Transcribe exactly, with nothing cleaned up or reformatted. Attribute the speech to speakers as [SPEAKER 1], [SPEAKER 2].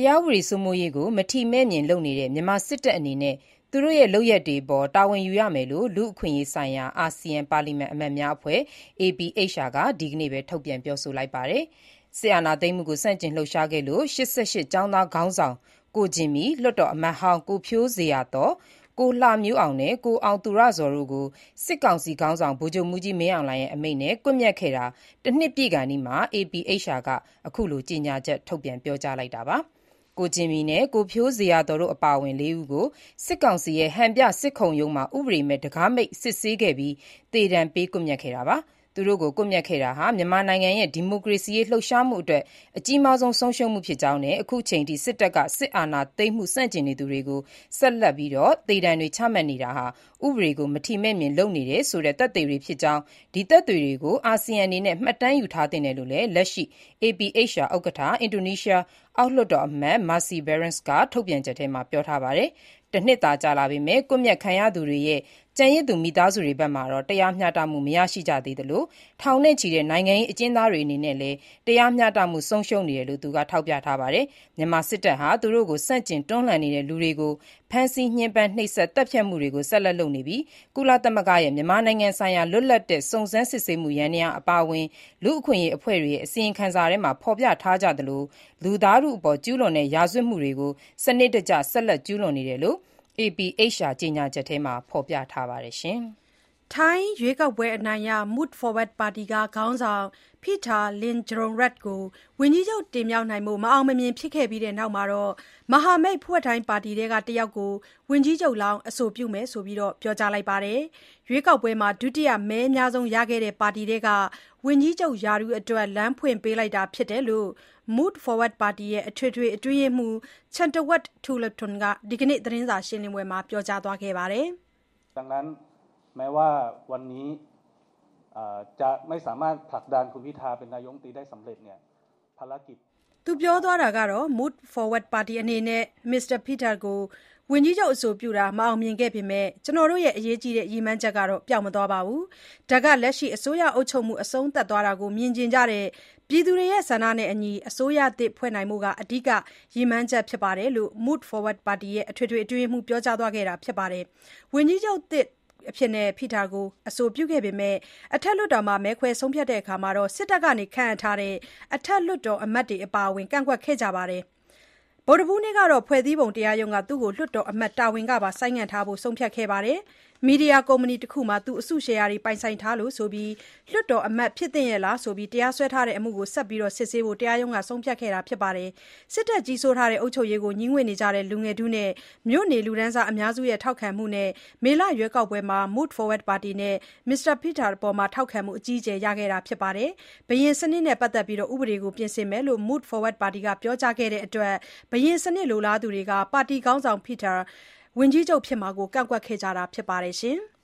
[SPEAKER 1] တရားဥပဒေစိုးမိုးရေးကိုမထီမဲ့မြင်လုပ်နေတဲ့မြန်မာစစ်တပ်အနေနဲ့သူတို့ရဲ့လုပ်ရပ်တွေအပေါ်တာဝန်ယူရမယ်လို့လူ့အခွင့်အရေးဆိုင်ရာအာဆီယံပါလီမန်အမတ်များအဖွဲ့ အေ ပီ အိတ်ချ် အာ ကဒီကနေ့ပဲထုတ်ပြန်ပြောဆိုလိုက်ပါတယ်။စစ်အာဏာသိမ်းမှုကိုဆန့်ကျင်လှုပ်ရှားခဲ့လို့၈၈ကျောင်းသားခေါင်းဆောင်ကိုဂျင်မီလွှတ်တော်အမတ်ဟောင်းကိုဖြိုးဇေယျာသော်ကိုလှမျိုးအောင်နဲ့ကိုအောင်သူရဇော်တို့ကိုစစ်ကောင်စီခေါင်းဆောင်ဗိုလ်ချုပ်မှူးကြီးမင်းအောင်လှိုင်ရဲ့အမိန့်နဲ့ကွပ်မျက်ခဲ့တာတနှစ်ပြည့်ခါနီးမှာ အေ ပီ အိတ်ချ် အာ ကအခုလိုကြေညာချက်ထုတ်ပြန်ပြောကြားလိုက်တာပါ။ကိုဂျင်မီနဲ့ကိုဖြိုးဇေယျာသော်တို့အပါအဝင်လေးဦးကိုစစ်ကောင်စီရဲ့ဟန်ပြစစ်ခုံရုံးမှာဥပဒေမဲ့တံခါးမိန့်စစ်ဆေးခဲ့ပြီးသေဒဏ်ပေးကွပ်မျက်ခဲ့တာပါ။သူတို့ကိုကွပ်မျက်ခဲ့တာဟာမြန်မာနိုင်ငံရဲ့ဒီမိုကရေစီရေးလှုပ်ရှားမှုအတွက်အကြီးမားဆုံးဆုံးရှုံးမှုဖြစ်ကြောင်းနဲ့အခုချိန်ထိစစ်တပ်ကစစ်အာဏာသိမ်းမှုဆန့်ကျင်နေသူတွေကိုဆက်လက်ပြီးသေဒဏ်တွေချမှတ်နေတာဟာဥပဒေကိုမထီမဲ့မြင်လုပ်နေတယ်ဆိုတဲ့သက်သေတွေဖြစ်ကြောင်းဒီသက်သေတွေကိုအာဆီယံအနေနဲ့မှတ်တမ်းယူထားသင့်တယ်လို့လည်းလက်ရှိ အေ ပီ အိတ်ချ် အာ ဥက္ကဋ္ဌအင်ဒိုနီးရှားအောက်လွှတ်တော်အမတ် Mercy Barends ကထုတ်ပြန်ချက်ထဲမှာပြောထားပါတယ်။တနှစ်သာကြာလာပေမဲ့ကွပ်မျက်ခံရသူတွေရဲ့ကျန်ရစ်သူမိသားစုတွေဘက်မှာတော့တရားမျှတမှုမရရှိကြသေးသလိုထောင်နဲ့ချီတဲ့နိုင်ငံရေးအကျဉ်းသားတွေအနေနဲ့လည်းတရားမျှတမှုဆုံးရှုံးနေတယ်လို့သူကထောက်ပြထားပါတယ်။မြန်မာစစ်တပ်ဟာသူတို့ကိုစန့်ကျင်တွန်းလှန်နေတဲ့လူတွေကိုဖမ်းဆီးညှဉ်းပန်းနှိပ်စက်တပ်ဖြတ်မှုတွေကိုဆက်လက်လုပ်နေပြီးကုလသမဂ္ဂရဲ့မြန်မာနိုင်ငံဆိုင်ရာလွတ်လပ်တဲ့စုံစမ်းစစ်ဆေးမှုယန္တရားအပါအဝင်လူ့အခွင့်အရေးအဖွဲ့တွေရဲ့အစီရင်ခံစာထဲမှာဖော်ပြထားကြသလိုလူသားထုအပေါ်ကျူးလွန်တဲ့ရာဇဝတ်မှုတွေကိုစနစ်တကျဆက်လက်ကျူးလွန်နေတယ်လို့ အေ ပီ အိတ်ချ် အာ ကြေညာချက်ထဲမှာဖော်ပြထားပါတယ်။
[SPEAKER 2] ထိုင်းရွေးကောက်ပွဲအနိုင်ရ Move Forward ပါတီခေါင်းဆောင် Pita Limjaroenrat ကိုဝန်ကြီးချုပ်တင်မြှောက်နိုင်ဖို့မအောင်မမြင်ဖြစ်ခဲ့ပြီးနောက် မဟာမိတ်pheu thai ပါတီထဲကတယောက်ကိုဝန်ကြီးချုပ်လောင်းအဆိုပြုမယ်လို့ပြောကြားလိုက်ပါတယ်။ ရွေးကောက်ပွဲမှာဒုတိယမဲအများဆုံးရခဲ့တဲ့ပါတီထဲကဝန်ကြီးချုပ်ရာထူးအတွက်လမ်းဖွင့်ပေးလိုက်တာဖြစ်တယ်လို့ Move Forward ပါတီရဲ့အထွေထွေအတွင်းရေးမှူး Chantawat Tulatthorn ကဒီကနေ့သတင်းစာရှင်းလင်းပွဲမှာပြောကြားသွားခဲ့ပါတယ်
[SPEAKER 3] ။ดังนั้นแม้ว่าวันนี้จะไม่สามารถผลักดันคุณพิธาเป็นนายกรัฐมนตรีได้สำเร็จเนี่ยภารกิจ
[SPEAKER 2] သူပြောသွားတာကတော့ Move Forward ပါတီအနေနဲ့ မစ္စတာ Pita ကိုဝန်ကြီးချုပ်အဆိုပြုတာမအောင်မြင်ခဲ့ပေမဲ့ကျွန်တော်တို့ရဲ့အရေးကြီးတဲ့ရည်မှန်းချက်ကတော့ပျောက်မသွားပါဘူး။ဒါကလက်ရှိအစိုးရအုပ်ချုပ်မှုအဆုံးသတ်သွားတာကိုမြင်ကျင်ကြတဲ့ပြည်သူတွေရဲ့ဆန္ဒနဲ့အညီအစိုးရသစ်ဖွဲ့နိုင်မှုကအဓိကရည်မှန်းချက်ဖြစ်ပါတယ်လို့ Move Forward ပါတီရဲ့အထွေထွေအတွင်းရေးမှူးပြောကြားသွားခဲ့တာဖြစ်ပါတယ်။ဝန်ကြီးချုပ်သစ်အဖြစ်နဲ့ဖိတာကိုအဆိုပြုခဲ့ပေမဲ့အထက်လွှတ်တော်မှာမဲခွဲဆုံးဖြတ်တဲ့အခါမှာတော့စစ်တပ်ကခန့်အပ်ထားတဲ့အထက်လွှတ်တော်အမတ်တွေအပါအဝင်ကန့်ကွက်ခဲ့ကြပါတယ်။ဗုဒ္ဓဟူးနေ့ကတော့ဖွဲ့စည်းပုံတရားရုံးကသူ့ကိုလွှတ်တော်အမတ်တာဝန်ကပါဆိုင်းငံ့ထားဖို့ဆုံးဖြတ်ခဲ့ပါတယ်။မီဒီယာကုမ္ပဏီတစ်ခုမှာသူအစုရှယ်ယာတွေပိုင်ဆိုင်ထားလို့ဆိုပြီးလွှတ်တော်အမတ်ဖြစ်သင့်ရဲ့လားဆိုပြီးတရားစွဲထားတဲ့အမှုကိုဆက်ပြီးစစ်ဆေးဖို့တရားရုံးကဆုံးဖြတ်ခဲ့တာဖြစ်ပါတယ်။စစ်တပ်ကြီးစိုးထားတဲ့အုပ်ချုပ်ရေးကိုညှို့ငွေ့နေကြတဲ့လူငယ်ထုနဲ့မြို့နေလူဒန်းစားအများစုရဲ့ထောက်ခံမှုနဲ့မေလရွေးကောက်ပွဲမှာ Move Forward ပါတီနဲ့မစ္စတာ Pita အပေါ်ထောက်ခံမှုအကြီးအကျယ်ရခဲ့တာဖြစ်ပါတယ်။ဘယင်စနစ်နဲ့ပတ်သက်ပြီးဥပဒေကိုပြင်ဆင်မယ်လို့ Move Forward ပါတီကပြောကြားခဲ့တဲ့အတွက်ဘယင်စနစ်လိုလားသူတွေကပါတီခေါင်းဆောင် Pita ဝန်ကြီးချုပ်ဖြစ်မှာကိုကန့်ကွက်ခဲ့ကြတာဖြစ်ပါတယ်ရှင်။